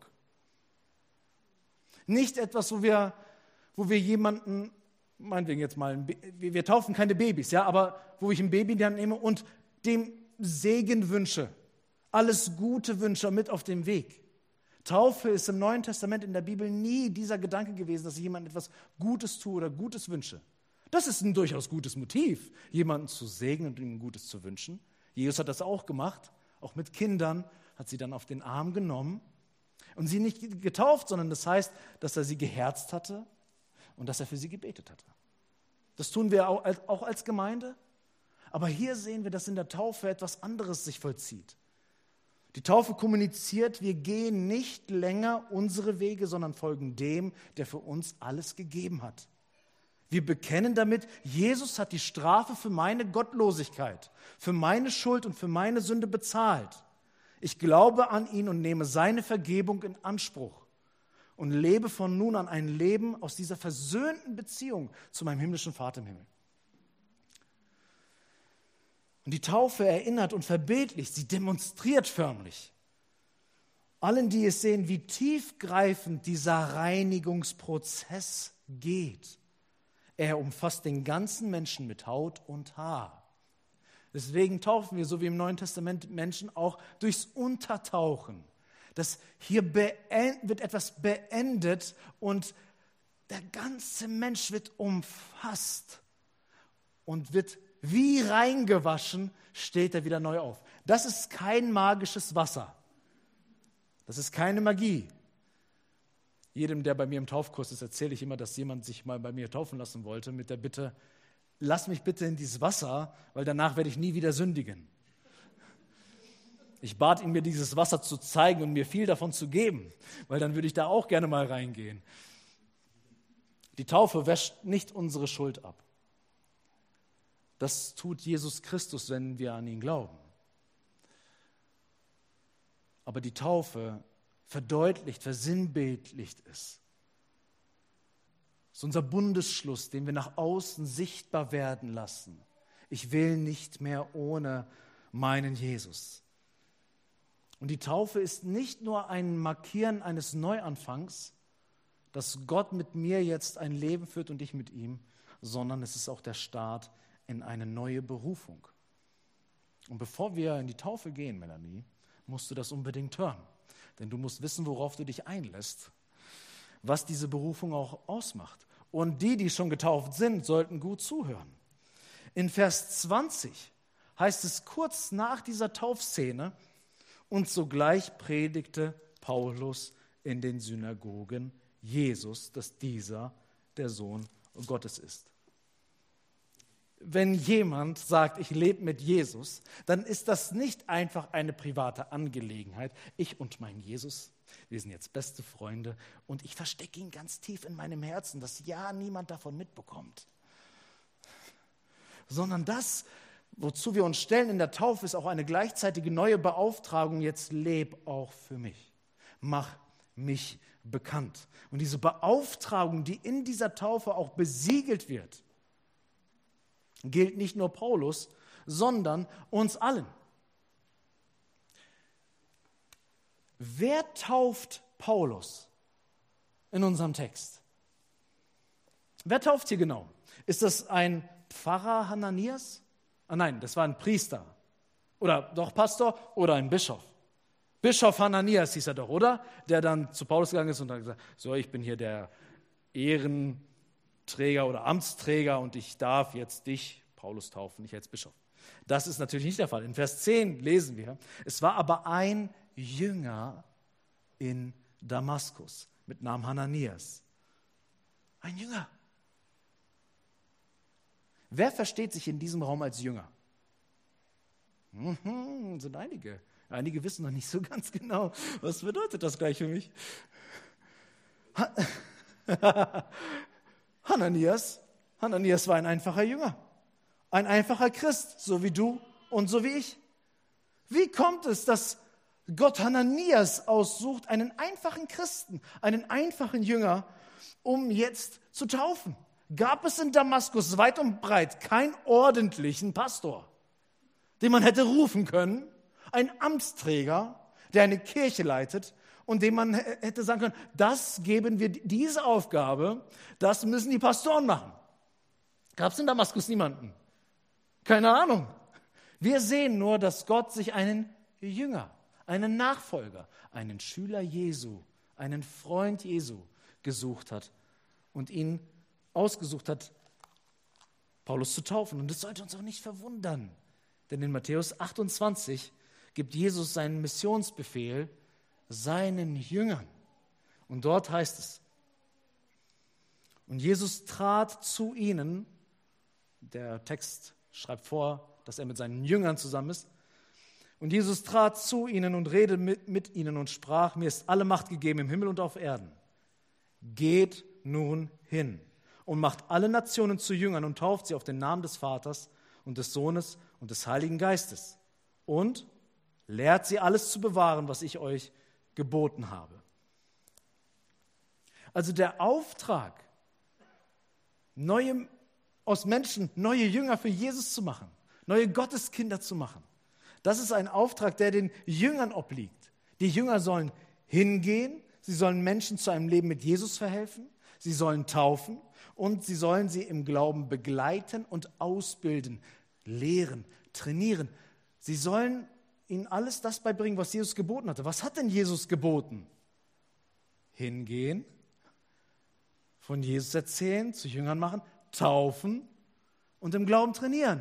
Nicht etwas, wo wir jemanden, meinetwegen jetzt mal, wir taufen keine Babys, ja, aber wo ich ein Baby in die Hand nehme und dem Segen wünsche, alles Gute wünsche mit auf dem Weg. Taufe ist im Neuen Testament in der Bibel nie dieser Gedanke gewesen, dass ich jemandem etwas Gutes tue oder Gutes wünsche. Das ist ein durchaus gutes Motiv, jemanden zu segnen und ihm Gutes zu wünschen. Jesus hat das auch gemacht, auch mit Kindern, hat sie dann auf den Arm genommen und sie nicht getauft, sondern das heißt, dass er sie geherzt hatte und dass er für sie gebetet hatte. Das tun wir auch als Gemeinde, aber hier sehen wir, dass in der Taufe etwas anderes sich vollzieht. Die Taufe kommuniziert, wir gehen nicht länger unsere Wege, sondern folgen dem, der für uns alles gegeben hat. Wir bekennen damit, Jesus hat die Strafe für meine Gottlosigkeit, für meine Schuld und für meine Sünde bezahlt. Ich glaube an ihn und nehme seine Vergebung in Anspruch und lebe von nun an ein Leben aus dieser versöhnten Beziehung zu meinem himmlischen Vater im Himmel. Und die Taufe erinnert und verbildlicht, sie demonstriert förmlich allen, die es sehen, wie tiefgreifend dieser Reinigungsprozess geht. Er umfasst den ganzen Menschen mit Haut und Haar. Deswegen taufen wir, so wie im Neuen Testament, Menschen auch durchs Untertauchen. Dass hier wird etwas beendet und der ganze Mensch wird umfasst und wird wie reingewaschen, steht er wieder neu auf. Das ist kein magisches Wasser. Das ist keine Magie. Jedem, der bei mir im Taufkurs ist, erzähle ich immer, dass jemand sich mal bei mir taufen lassen wollte mit der Bitte, lass mich bitte in dieses Wasser, weil danach werde ich nie wieder sündigen. Ich bat ihn, mir dieses Wasser zu zeigen und mir viel davon zu geben, weil dann würde ich da auch gerne mal reingehen. Die Taufe wäscht nicht unsere Schuld ab. Das tut Jesus Christus, wenn wir an ihn glauben. Aber die Taufe verdeutlicht, versinnbildlicht es. Das ist unser Bundesschluss, den wir nach außen sichtbar werden lassen. Ich will nicht mehr ohne meinen Jesus. Und die Taufe ist nicht nur ein Markieren eines Neuanfangs, dass Gott mit mir jetzt ein Leben führt und ich mit ihm, sondern es ist auch der Start in eine neue Berufung. Und bevor wir in die Taufe gehen, Melanie, musst du das unbedingt hören. Denn du musst wissen, worauf du dich einlässt, was diese Berufung auch ausmacht. Und die schon getauft sind, sollten gut zuhören. In Vers 20 heißt es kurz nach dieser Taufszene, und sogleich predigte Paulus in den Synagogen Jesus, dass dieser der Sohn Gottes ist. Wenn jemand sagt, ich lebe mit Jesus, dann ist das nicht einfach eine private Angelegenheit. Ich und mein Jesus, wir sind jetzt beste Freunde und ich verstecke ihn ganz tief in meinem Herzen, dass ja niemand davon mitbekommt. Sondern das, wozu wir uns stellen in der Taufe, ist auch eine gleichzeitige neue Beauftragung. Jetzt leb auch für mich. Mach mich bekannt. Und diese Beauftragung, die in dieser Taufe auch besiegelt wird, gilt nicht nur Paulus, sondern uns allen. Wer tauft Paulus in unserem Text? Wer tauft hier genau? Ist das ein Pfarrer Hananias? Nein, das war ein Priester. Oder doch Pastor oder ein Bischof. Bischof Hananias hieß er doch, oder? Der dann zu Paulus gegangen ist und hat gesagt, so, ich bin hier der Ehrenträger oder Amtsträger und ich darf jetzt dich, Paulus, taufen, nicht als Bischof. Das ist natürlich nicht der Fall. In Vers 10 lesen wir, es war aber ein Jünger in Damaskus mit Namen Hananias. Ein Jünger. Wer versteht sich in diesem Raum als Jünger? Sind einige. Einige wissen noch nicht so ganz genau, was bedeutet das gleich für mich. Hananias war ein einfacher Jünger, ein einfacher Christ, so wie du und so wie ich. Wie kommt es, dass Gott Hananias aussucht, einen einfachen Christen, einen einfachen Jünger, um jetzt zu taufen? Gab es in Damaskus weit und breit keinen ordentlichen Pastor, den man hätte rufen können, ein Amtsträger, der eine Kirche leitet und dem man hätte sagen können, das geben wir, diese Aufgabe, das müssen die Pastoren machen. Gab es in Damaskus niemanden? Keine Ahnung. Wir sehen nur, dass Gott sich einen Jünger, einen Nachfolger, einen Schüler Jesu, einen Freund Jesu gesucht hat und ihn ausgesucht hat, Paulus zu taufen. Und das sollte uns auch nicht verwundern, denn in Matthäus 28 gibt Jesus seinen Missionsbefehl seinen Jüngern. Und dort heißt es, und Jesus trat zu ihnen, der Text schreibt vor, dass er mit seinen Jüngern zusammen ist, Und Jesus trat zu ihnen und redete mit ihnen und sprach, mir ist alle Macht gegeben im Himmel und auf Erden. Geht nun hin und macht alle Nationen zu Jüngern und tauft sie auf den Namen des Vaters und des Sohnes und des Heiligen Geistes und lehrt sie alles zu bewahren, was ich euch geboten habe. Also der Auftrag, aus Menschen neue Jünger für Jesus zu machen, neue Gotteskinder zu machen, das ist ein Auftrag, der den Jüngern obliegt. Die Jünger sollen hingehen, sie sollen Menschen zu einem Leben mit Jesus verhelfen, sie sollen taufen und sie sollen sie im Glauben begleiten und ausbilden, lehren, trainieren. Sie sollen ihnen alles das beibringen, was Jesus geboten hatte. Was hat denn Jesus geboten? Hingehen, von Jesus erzählen, zu Jüngern machen, taufen und im Glauben trainieren.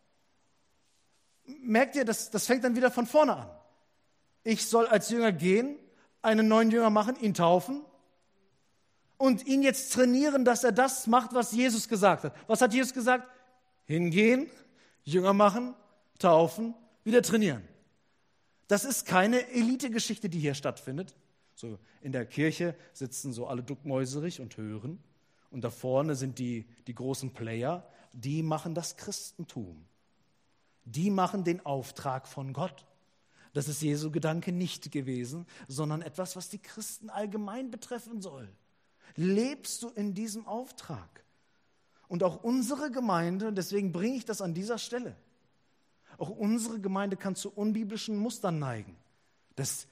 Merkt ihr, das fängt dann wieder von vorne an. Ich soll als Jünger gehen, einen neuen Jünger machen, ihn taufen und ihn jetzt trainieren, dass er das macht, was Jesus gesagt hat. Was hat Jesus gesagt? Hingehen, Jünger machen, taufen, wieder trainieren. Das ist keine Elite-Geschichte, die hier stattfindet. So in der Kirche sitzen so alle duckmäuserig und hören. Und da vorne sind die großen Player, die machen das Christentum. Die machen den Auftrag von Gott. Das ist Jesu Gedanke nicht gewesen, sondern etwas, was die Christen allgemein betreffen soll. Lebst du in diesem Auftrag? Und auch unsere Gemeinde, und deswegen bringe ich das an dieser Stelle, auch unsere Gemeinde kann zu unbiblischen Mustern neigen. Das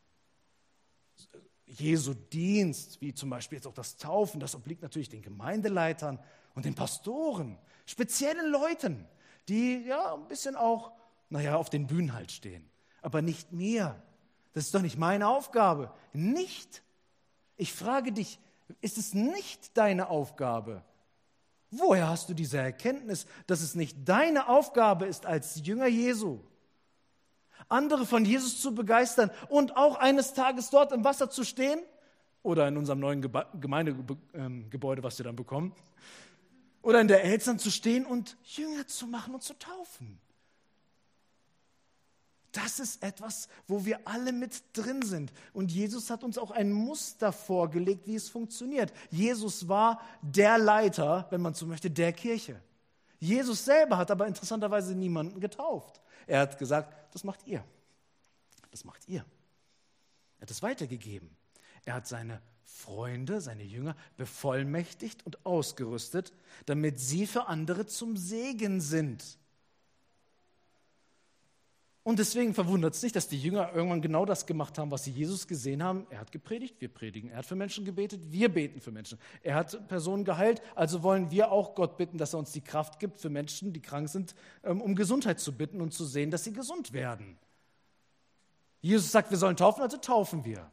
Jesu Dienst, wie zum Beispiel jetzt auch das Taufen, das obliegt natürlich den Gemeindeleitern und den Pastoren, speziellen Leuten, die ja ein bisschen auch, auf den Bühnen halt stehen. Aber nicht mir. Das ist doch nicht meine Aufgabe. Nicht. Ich frage dich, ist es nicht deine Aufgabe? Woher hast du diese Erkenntnis, dass es nicht deine Aufgabe ist als Jünger Jesu, andere von Jesus zu begeistern und auch eines Tages dort im Wasser zu stehen oder in unserem neuen Gemeindegebäude, was wir dann bekommen, oder in der Eltern zu stehen und Jünger zu machen und zu taufen? Das ist etwas, wo wir alle mit drin sind. Und Jesus hat uns auch ein Muster vorgelegt, wie es funktioniert. Jesus war der Leiter, wenn man so möchte, der Kirche. Jesus selber hat aber interessanterweise niemanden getauft. Er hat gesagt, das macht ihr. Das macht ihr. Er hat es weitergegeben. Er hat seine Freunde, seine Jünger bevollmächtigt und ausgerüstet, damit sie für andere zum Segen sind. Und deswegen verwundert es nicht, dass die Jünger irgendwann genau das gemacht haben, was sie Jesus gesehen haben. Er hat gepredigt, wir predigen. Er hat für Menschen gebetet, wir beten für Menschen. Er hat Personen geheilt, also wollen wir auch Gott bitten, dass er uns die Kraft gibt, für Menschen, die krank sind, um Gesundheit zu bitten und zu sehen, dass sie gesund werden. Jesus sagt, wir sollen taufen, also taufen wir.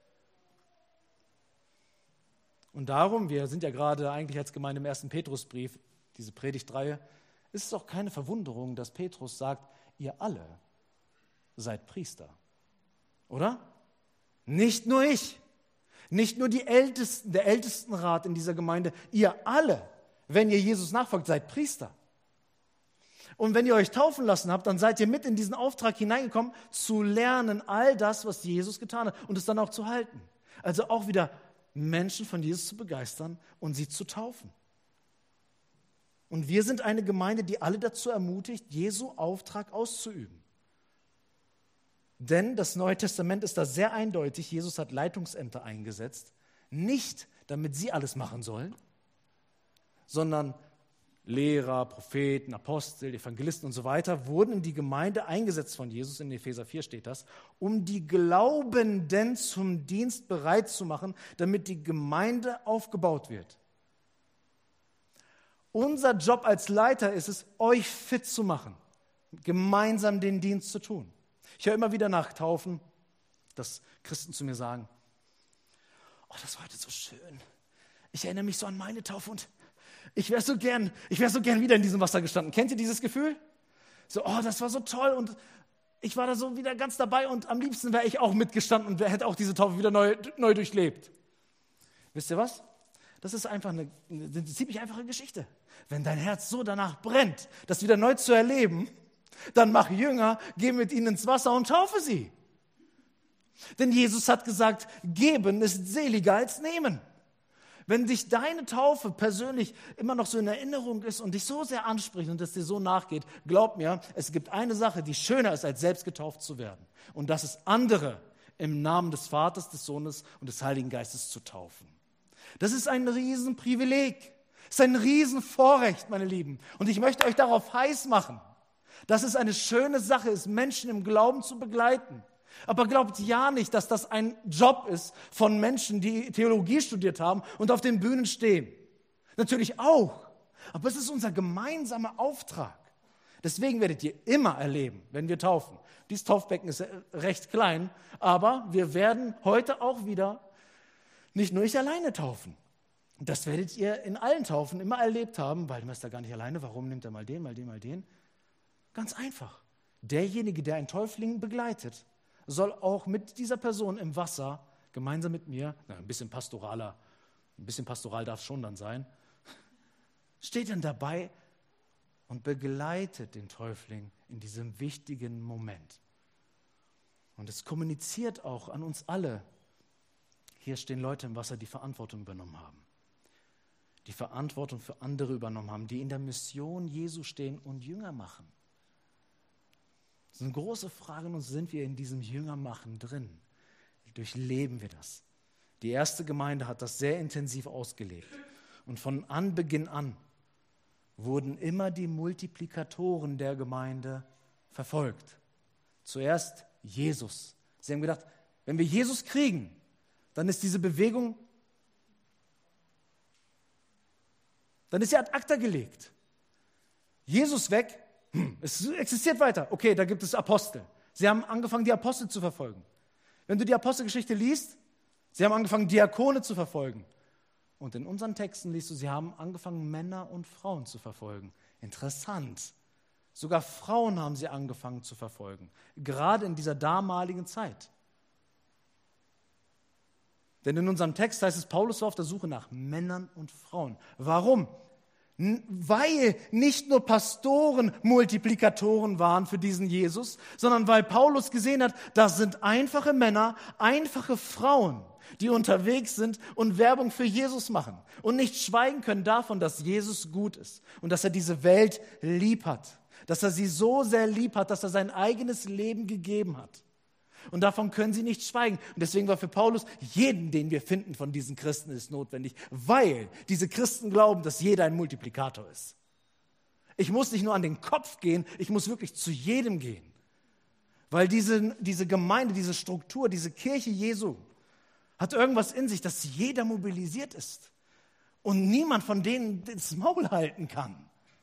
Und darum, wir sind ja gerade eigentlich als Gemeinde im 1. Petrusbrief, diese Predigtreihe, ist es auch keine Verwunderung, dass Petrus sagt, ihr alle seid Priester, oder? Nicht nur ich, nicht nur die Ältesten, der Ältestenrat in dieser Gemeinde, ihr alle, wenn ihr Jesus nachfolgt, seid Priester. Und wenn ihr euch taufen lassen habt, dann seid ihr mit in diesen Auftrag hineingekommen, zu lernen all das, was Jesus getan hat und es dann auch zu halten. Also auch wieder Menschen von Jesus zu begeistern und sie zu taufen. Und wir sind eine Gemeinde, die alle dazu ermutigt, Jesu Auftrag auszuüben. Denn das Neue Testament ist da sehr eindeutig. Jesus hat Leitungsämter eingesetzt, nicht damit sie alles machen sollen, sondern Lehrer, Propheten, Apostel, Evangelisten und so weiter wurden in die Gemeinde eingesetzt von Jesus, in Epheser 4 steht das, um die Glaubenden zum Dienst bereit zu machen, damit die Gemeinde aufgebaut wird. Unser Job als Leiter ist es, euch fit zu machen, gemeinsam den Dienst zu tun. Ich höre immer wieder nach Taufen, dass Christen zu mir sagen, oh, das war heute so schön. Ich erinnere mich so an meine Taufe und ich wäre so gern wieder in diesem Wasser gestanden. Kennt ihr dieses Gefühl? So, oh, das war so toll und ich war da so wieder ganz dabei und am liebsten wäre ich auch mitgestanden und hätte auch diese Taufe wieder neu durchlebt. Wisst ihr was? Das ist einfach eine ziemlich einfache Geschichte. Wenn dein Herz so danach brennt, das wieder neu zu erleben, Dann mach Jünger, geh mit ihnen ins Wasser und taufe sie. Denn Jesus hat gesagt, geben ist seliger als nehmen. Wenn dich deine Taufe persönlich immer noch so in Erinnerung ist und dich so sehr anspricht und es dir so nachgeht, glaub mir, es gibt eine Sache, die schöner ist, als selbst getauft zu werden. Und das ist, andere im Namen des Vaters, des Sohnes und des Heiligen Geistes zu taufen. Das ist ein Riesenprivileg. Das ist ein Riesenvorrecht, meine Lieben. Und ich möchte euch darauf heiß machen, dass es eine schöne Sache ist, Menschen im Glauben zu begleiten. Aber glaubt ja nicht, dass das ein Job ist von Menschen, die Theologie studiert haben und auf den Bühnen stehen. Natürlich auch. Aber es ist unser gemeinsamer Auftrag. Deswegen werdet ihr immer erleben, wenn wir taufen. Dieses Taufbecken ist recht klein, aber wir werden heute auch wieder nicht nur ich alleine taufen. Das werdet ihr in allen Taufen immer erlebt haben. Waldemar ist da gar nicht alleine. Warum nimmt er mal den, mal den, mal den? Ganz einfach. Derjenige, der einen Täufling begleitet, soll auch mit dieser Person im Wasser gemeinsam mit mir, ein bisschen pastoral darf es schon dann sein, steht dann dabei und begleitet den Täufling in diesem wichtigen Moment. Und es kommuniziert auch an uns alle. Hier stehen Leute im Wasser, die Verantwortung übernommen haben. Die Verantwortung für andere übernommen haben, die in der Mission Jesu stehen und Jünger machen. Das ist eine große Frage und sind wir in diesem Jüngermachen drin? Durchleben wir das? Die erste Gemeinde hat das sehr intensiv ausgelebt. Und von Anbeginn an wurden immer die Multiplikatoren der Gemeinde verfolgt. Zuerst Jesus. Sie haben gedacht, wenn wir Jesus kriegen, dann ist diese Bewegung, dann ist sie ad acta gelegt. Jesus weg, es existiert weiter. Okay, da gibt es Apostel. Sie haben angefangen, die Apostel zu verfolgen. Wenn du die Apostelgeschichte liest, sie haben angefangen, Diakone zu verfolgen. Und in unseren Texten liest du, sie haben angefangen, Männer und Frauen zu verfolgen. Interessant. Sogar Frauen haben sie angefangen zu verfolgen. Gerade in dieser damaligen Zeit. Denn in unserem Text heißt es, Paulus war auf der Suche nach Männern und Frauen. Warum? Weil nicht nur Pastoren Multiplikatoren waren für diesen Jesus, sondern weil Paulus gesehen hat, das sind einfache Männer, einfache Frauen, die unterwegs sind und Werbung für Jesus machen und nicht schweigen können davon, dass Jesus gut ist und dass er diese Welt lieb hat, dass er sie so sehr lieb hat, dass er sein eigenes Leben gegeben hat. Und davon können sie nicht schweigen. Und deswegen war für Paulus, jeden, den wir finden von diesen Christen, ist notwendig, weil diese Christen glauben, dass jeder ein Multiplikator ist. Ich muss nicht nur an den Kopf gehen, ich muss wirklich zu jedem gehen. Weil diese Gemeinde, diese Struktur, diese Kirche Jesu hat irgendwas in sich, dass jeder mobilisiert ist. Und niemand von denen das Maul halten kann.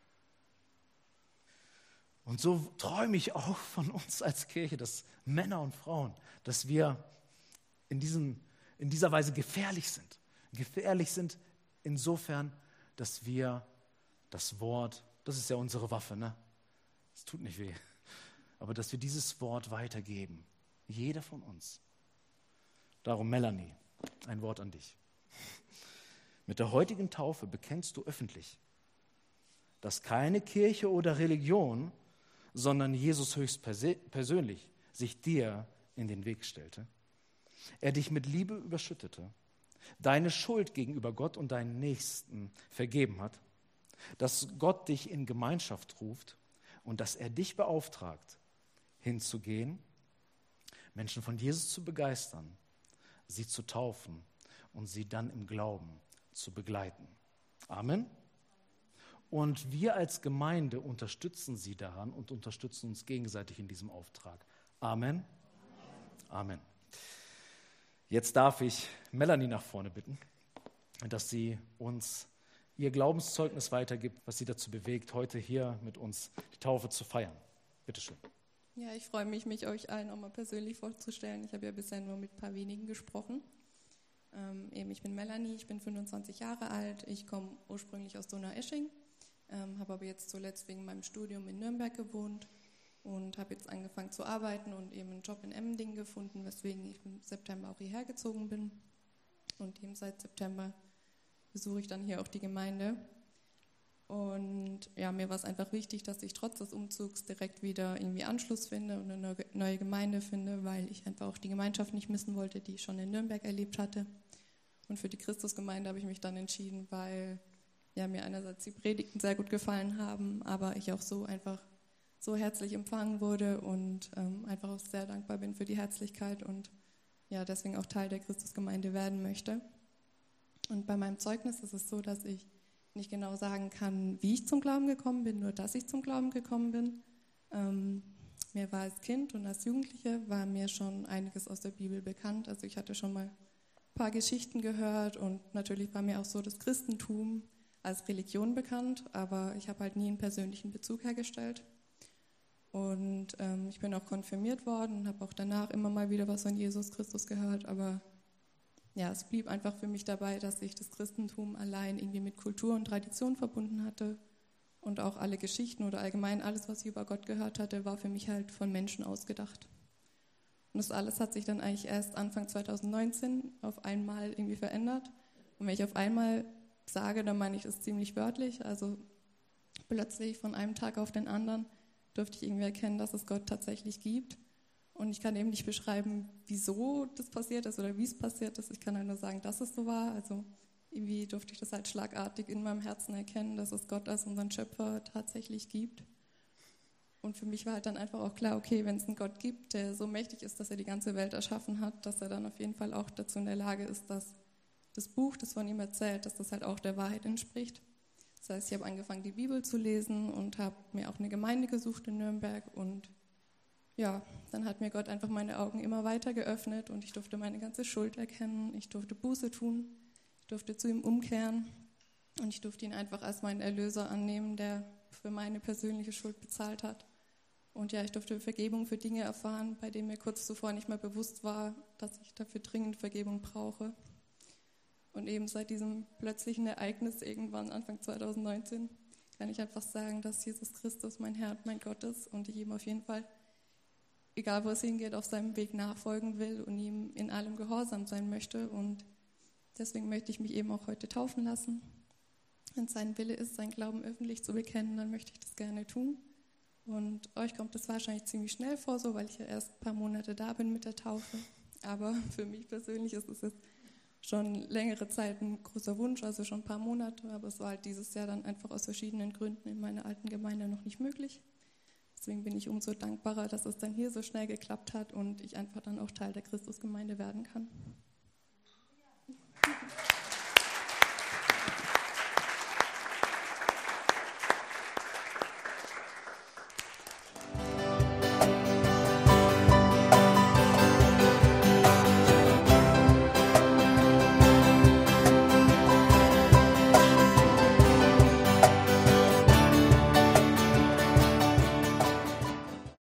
Und so träume ich auch von uns als Kirche, dass Männer und Frauen, dass wir in dieser Weise gefährlich sind. Gefährlich sind insofern, dass wir das Wort, das ist ja unsere Waffe, ne? Es tut nicht weh, aber dass wir dieses Wort weitergeben. Jeder von uns. Darum, Melanie, ein Wort an dich. Mit der heutigen Taufe bekennst du öffentlich, dass keine Kirche oder Religion, sondern Jesus höchst persönlich sich dir in den Weg stellte. Er dich mit Liebe überschüttete, deine Schuld gegenüber Gott und deinen Nächsten vergeben hat, dass Gott dich in Gemeinschaft ruft und dass er dich beauftragt, hinzugehen, Menschen von Jesus zu begeistern, sie zu taufen und sie dann im Glauben zu begleiten. Amen. Und wir als Gemeinde unterstützen sie daran und unterstützen uns gegenseitig in diesem Auftrag. Amen. Amen. Jetzt darf ich Melanie nach vorne bitten, dass sie uns ihr Glaubenszeugnis weitergibt, was sie dazu bewegt, heute hier mit uns die Taufe zu feiern. Bitte schön. Ja, ich freue mich, euch allen auch mal persönlich vorzustellen. Ich habe ja bisher nur mit ein paar wenigen gesprochen. Ich bin Melanie, ich bin 25 Jahre alt. Ich komme ursprünglich aus Donaueschingen. Habe aber jetzt zuletzt wegen meinem Studium in Nürnberg gewohnt und habe jetzt angefangen zu arbeiten und eben einen Job in Emmendingen gefunden, weswegen ich im September auch hierher gezogen bin. Und eben seit September besuche ich dann hier auch die Gemeinde. Und ja, mir war es einfach wichtig, dass ich trotz des Umzugs direkt wieder irgendwie Anschluss finde und eine neue Gemeinde finde, weil ich einfach auch die Gemeinschaft nicht missen wollte, die ich schon in Nürnberg erlebt hatte. Und für die Christusgemeinde habe ich mich dann entschieden, weil ja, mir einerseits die Predigten sehr gut gefallen haben, aber ich auch so einfach so herzlich empfangen wurde und einfach auch sehr dankbar bin für die Herzlichkeit und ja, deswegen auch Teil der Christusgemeinde werden möchte. Und bei meinem Zeugnis ist es so, dass ich nicht genau sagen kann, wie ich zum Glauben gekommen bin, nur dass ich zum Glauben gekommen bin. Mir war als Kind und als Jugendliche war mir schon einiges aus der Bibel bekannt. Also ich hatte schon mal ein paar Geschichten gehört und natürlich war mir auch so das Christentum als Religion bekannt, aber ich habe halt nie einen persönlichen Bezug hergestellt. Und ich bin auch konfirmiert worden und habe auch danach immer mal wieder was von Jesus Christus gehört, aber ja, es blieb einfach für mich dabei, dass ich das Christentum allein irgendwie mit Kultur und Tradition verbunden hatte und auch alle Geschichten oder allgemein alles, was ich über Gott gehört hatte, war für mich halt von Menschen ausgedacht. Und das alles hat sich dann eigentlich erst Anfang 2019 auf einmal irgendwie verändert. Und wenn ich auf einmal sage, dann meine ich das ziemlich wörtlich, also plötzlich von einem Tag auf den anderen durfte ich irgendwie erkennen, dass es Gott tatsächlich gibt. Und ich kann eben nicht beschreiben, wieso das passiert ist oder wie es passiert ist. Ich kann halt nur sagen, dass es so war. Also irgendwie durfte ich das halt schlagartig in meinem Herzen erkennen, dass es Gott als unseren Schöpfer tatsächlich gibt. Und für mich war halt dann einfach auch klar, okay, wenn es einen Gott gibt, der so mächtig ist, dass er die ganze Welt erschaffen hat, dass er dann auf jeden Fall auch dazu in der Lage ist, dass das Buch, das von ihm erzählt, dass das halt auch der Wahrheit entspricht. Das heißt, ich habe angefangen, die Bibel zu lesen und habe mir auch eine Gemeinde gesucht in Nürnberg und ja, dann hat mir Gott einfach meine Augen immer weiter geöffnet und ich durfte meine ganze Schuld erkennen, ich durfte Buße tun, ich durfte zu ihm umkehren und ich durfte ihn einfach als meinen Erlöser annehmen, der für meine persönliche Schuld bezahlt hat. Und ja, ich durfte Vergebung für Dinge erfahren, bei denen mir kurz zuvor nicht mehr bewusst war, dass ich dafür dringend Vergebung brauche. Und eben seit diesem plötzlichen Ereignis irgendwann Anfang 2019 kann ich einfach sagen, dass Jesus Christus mein Herr und mein Gott ist und ich ihm auf jeden Fall, egal wo es hingeht, auf seinem Weg nachfolgen will und ihm in allem gehorsam sein möchte. Und deswegen möchte ich mich eben auch heute taufen lassen. Wenn es sein Wille ist, sein Glauben öffentlich zu bekennen, dann möchte ich das gerne tun. Und euch kommt das wahrscheinlich ziemlich schnell vor, so weil ich ja erst ein paar Monate da bin mit der Taufe. Aber für mich persönlich ist es jetzt schon längere Zeit ein großer Wunsch, also schon ein paar Monate. Aber es war halt dieses Jahr dann einfach aus verschiedenen Gründen in meiner alten Gemeinde noch nicht möglich. Deswegen bin ich umso dankbarer, dass es dann hier so schnell geklappt hat und ich einfach dann auch Teil der Christusgemeinde werden kann.